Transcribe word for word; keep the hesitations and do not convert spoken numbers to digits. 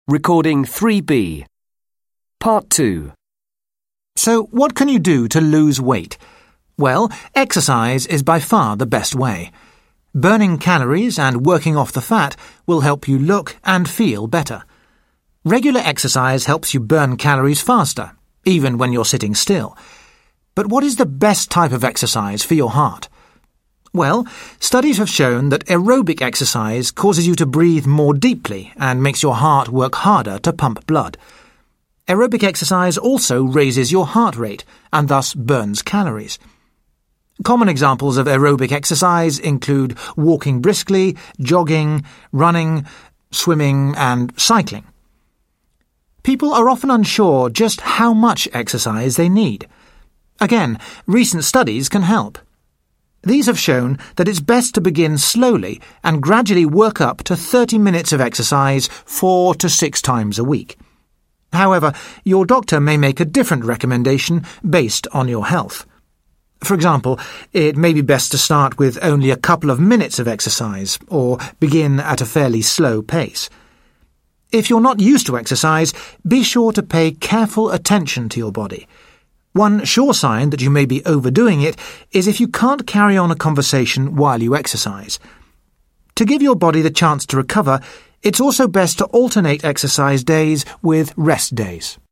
Recording three B. Part two. So, what can you do to lose weight? Well, exercise is by far the best way. Burning calories and working off the fat will help you look and feel better. Regular exercise helps you burn calories faster, even when you're sitting still. But what is the best type of exercise for your heart? Well, studies have shown that aerobic exercise causes you to breathe more deeply and makes your heart work harder to pump blood. Aerobic exercise also raises your heart rate and thus burns calories. Common examples of aerobic exercise include walking briskly, jogging, running, swimming, and cycling. People are often unsure just how much exercise they need. Again, recent studies can help. These have shown that it's best to begin slowly and gradually work up to thirty minutes of exercise four to six times a week. However, your doctor may make a different recommendation based on your health. For example, it may be best to start with only a couple of minutes of exercise or begin at a fairly slow pace. If you're not used to exercise, be sure to pay careful attention to your body. One sure sign that you may be overdoing it is if you can't carry on a conversation while you exercise. To give your body the chance to recover, it's also best to alternate exercise days with rest days.